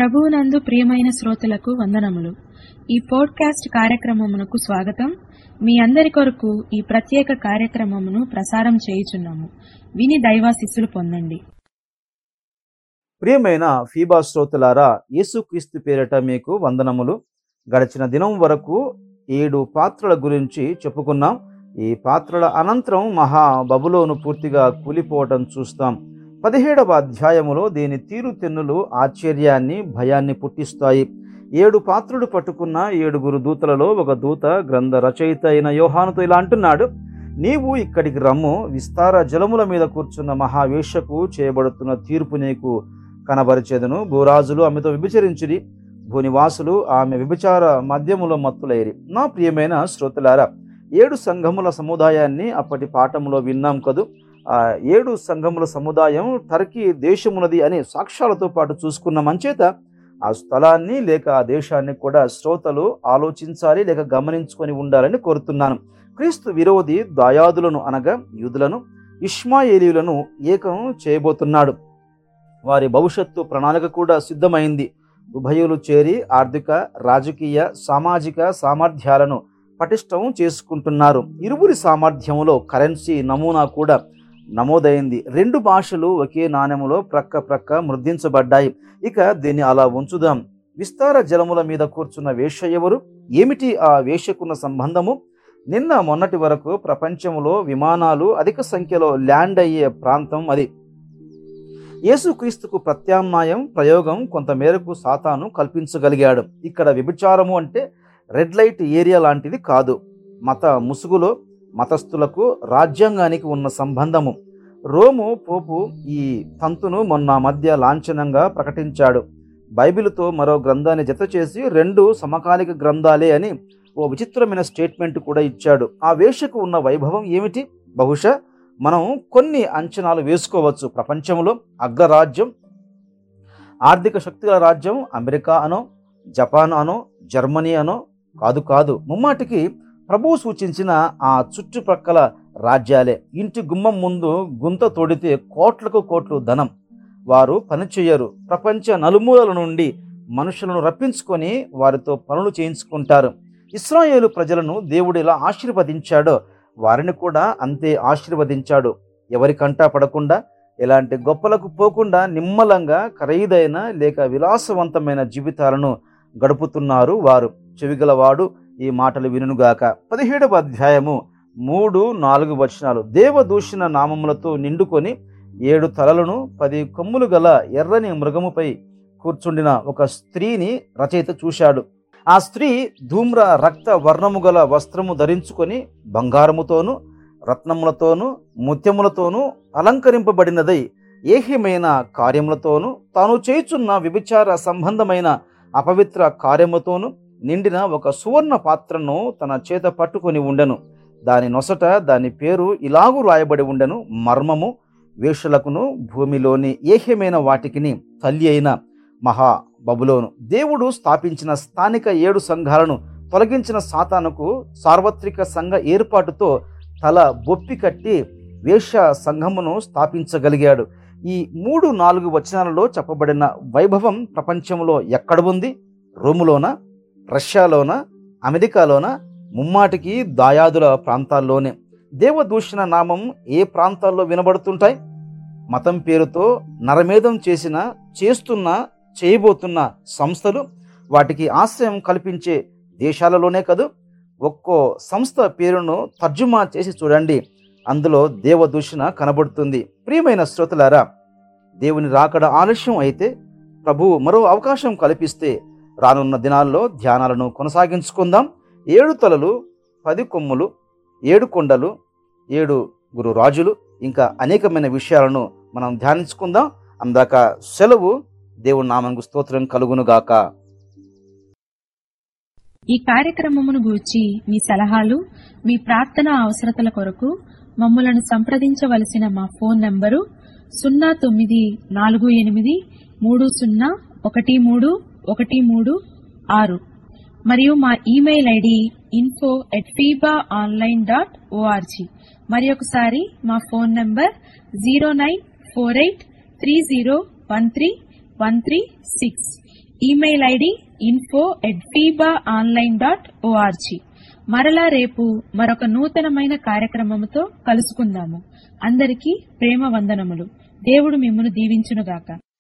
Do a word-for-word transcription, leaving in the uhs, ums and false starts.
ప్రభువునందు ప్రియమైన శ్రోతలకు వందనములు. ఈ పోడ్కాస్ట్ కార్యక్రమమునకు స్వాగతం. మీ అందరి కొరకు ఈ ప్రత్యేక కార్యక్రమమును ప్రసారం చేయుచున్నాము. విని దైవాశీస్సులు పొందండి. ప్రియమైన ఫీబా శ్రోతలారా, యేసుక్రీస్తు పేరిట మీకు వందనములు. గడిచిన దినం వరకు ఏడు పాత్రల గురించి చెప్పుకున్నాం. ఈ పాత్రల అనంతరం మహా బబులోను పూర్తిగా కూలిపోవటం చూస్తాం. పదిహేడవ అధ్యాయములో దీని తీరుతెన్నులు ఆశ్చర్యాన్ని, భయాన్ని పుట్టిస్తాయి. ఏడు పాత్రలు పట్టుకున్న ఏడుగురు దూతలలో ఒక దూత గ్రంథ రచయిత అయిన యోహానుతో ఇలా అంటున్నాడు: నీవు ఇక్కడికి రమ్ము, విస్తార జలముల మీద కూర్చున్న మహావేశ్యకు చేయబడుతున్న తీర్పు నీకు కనబరిచెదను. భూరాజులు ఆమెతో విభచరించిరి, భూనివాసులు ఆమె విభచార మద్యములో మత్తులైరి. నా ప్రియమైన శ్రోతలారా, ఏడు సంఘముల సముదాయాన్ని అప్పటి పాఠంలో విన్నాం కదూ. ఆ ఏడు సంఘముల సముదాయం టర్కీ దేశమునది అనే సాక్ష్యాలతో పాటు చూసుకున్న మంచేత ఆ స్థలాన్ని లేక ఆ దేశాన్ని కూడా శ్రోతలు ఆలోచించాలి లేక గమనించుకొని ఉండాలని కోరుతున్నాను. క్రీస్తు విరోధి దాయాదులను అనగా యూదులను, ఇష్మాయేలీయులను ఏకం చేయబోతున్నాడు. వారి భవిష్యత్తు ప్రణాళిక కూడా సిద్ధమైంది. ఉభయులు చేరి ఆర్థిక, రాజకీయ, సామాజిక సామర్థ్యాలను పటిష్టం చేసుకుంటున్నారు. ఇరువురి సామర్థ్యంలో కరెన్సీ నమూనా కూడా నమోదైంది. రెండు భాషలు ఒకే నాణెములో ప్రక్క ప్రక్క ముద్రించబడ్డాయి. ఇక దీన్ని అలా ఉంచుదాం. విస్తార జలముల మీద కూర్చున్న వేశ్య ఎవరు? ఏమిటి ఆ వేశ్యకున్న సంబంధము? నిన్న మొన్నటి వరకు ప్రపంచంలో విమానాలు అధిక సంఖ్యలో ల్యాండ్ అయ్యే ప్రాంతం అది. యేసుక్రీస్తుకు ప్రత్యామ్నాయం ప్రయోగం కొంతమేరకు సాతాను కల్పించగలిగాడు. ఇక్కడ వ్యభిచారము అంటే రెడ్ లైట్ ఏరియా లాంటిది కాదు. మత ముసుగులో మతస్థులకు రాజ్యాంగానికి ఉన్న సంబంధము. రోము పోపు ఈ తంతును మొన్న మధ్య లాంఛనంగా ప్రకటించాడు. బైబిలుతో మరో గ్రంథాన్ని జత చేసి రెండు సమకాలిక గ్రంథాలే అని ఓ విచిత్రమైన స్టేట్మెంట్ కూడా ఇచ్చాడు. ఆ వేషకు ఉన్న వైభవం ఏమిటి? బహుశా మనం కొన్ని అంచనాలు వేసుకోవచ్చు. ప్రపంచంలో అగ్రరాజ్యం, ఆర్థిక శక్తుల రాజ్యం అమెరికా అనో, జపాన్ అనో, జర్మనీ అనో కాదు కాదు ముమ్మాటికి ప్రభువు సూచించిన ఆ చుట్టుప్రక్కల రాజ్యాలే. ఇంటి గుమ్మం ముందు గుంత తోడితే కోట్లకు కోట్లు ధనం. వారు పనిచేయరు. ప్రపంచ నలుమూలల నుండి మనుషులను రప్పించుకొని వారితో పనులు చేయించుకుంటారు. ఇశ్రాయేలు ప్రజలను దేవుడు ఎలా ఆశీర్వదించాడో వారిని కూడా అంతే ఆశీర్వదించాడు. ఎవరికంటా పడకుండా, ఎలాంటి గొప్పలకు పోకుండా నిమ్మలంగా ఖరీదైన లేక విలాసవంతమైన జీవితాలను గడుపుతున్నారు వారు. చెవిగలవాడు ఈ మాటలు వినుగాక. పదిహేడవ అధ్యాయము మూడు నాలుగు వచనాలు. దేవదూషణ నామములతో నిండుకొని ఏడు తలలను పది కొమ్ములు గల ఎర్రని మృగముపై కూర్చుండిన ఒక స్త్రీని రచయిత చూశాడు. ఆ స్త్రీ ధూమ్ర రక్త వర్ణము గల వస్త్రము ధరించుకొని బంగారముతోనూ రత్నములతోనూ ముత్యములతోనూ అలంకరింపబడినదై ఏహ్యమైన కార్యములతోనూ తాను చేయుచున్న వ్యభిచార సంబంధమైన అపవిత్ర కార్యములతోనూ నిండిన ఒక సువర్ణ పాత్రను తన చేత పట్టుకొని ఉండెను. దాని నొసట దాని పేరు ఇలాగు రాయబడి ఉండెను: మర్మము, వేషులకును భూమిలోని ఏహ్యమైన వాటికిని తల్లి అయిన మహా బబులోను. దేవుడు స్థాపించిన స్థానిక ఏడు సంఘాలను తొలగించిన సాతానుకు సార్వత్రిక సంఘ ఏర్పాటుతో తల బొప్పి కట్టి వేశ్య సంఘమును స్థాపించగలిగాడు. ఈ మూడు నాలుగు వచనాలలో చెప్పబడిన వైభవం ప్రపంచంలో ఎక్కడ ఉంది? రోములోన, రష్యాలోన, అమెరికాలోన? ముమ్మాటికి దాయాదుల ప్రాంతాల్లోనే. దేవదూషణ నామం ఏ ప్రాంతాల్లో వినబడుతుంటాయి? మతం పేరుతో నరమేధం చేసిన, చేస్తున్న, చేయబోతున్న సంస్థలు, వాటికి ఆశ్రయం కల్పించే దేశాలలోనే కదూ. ఒక్కో సంస్థ పేరును తర్జుమా చేసి చూడండి, అందులో దేవదూషణ కనబడుతుంది. ప్రియమైన శ్రోతలారా, దేవుని రాకడ ఆలస్యం అయితే, ప్రభువు మరో అవకాశం కల్పిస్తే రానున్న దినాల్లో ధ్యానాలను కొనసాగించుకుందాం. ఏడు తలలు, పది కొమ్ములు, ఏడు కొండలు, ఏడు గురు రాజులు, ఇంకా అనేకమైన విషయాలను మనం ధ్యానించుకుందాం. అందాక సెలవు. దేవుని నామమునకు స్తోత్రం కలుగునుగాక. ఈ కార్యక్రమమును గూర్చి మీ సలహాలు, మీ ప్రార్థన అవసరతల కొరకు మమ్ములను సంప్రదించవలసిన మా ఫోన్ నంబరు సున్నా తొమ్మిది నాలుగు ఎనిమిది మూడు సున్నా ఒకటి మూడు ఒకటి మూడు ఆరు మరియు మా email ID info at feeba online dot O R G. మరి ఒకసారి మా phone number zero nine four eight three zero one three one three six. Email ID info at feeba online dot O R G. మరలా రేపు మరొక నూతనమైన కార్యక్రమముతో కలుసుకుందాము. అందరికీ ప్రేమ వందనములు. దేవుడు మిమ్మును దీవించునుగాక.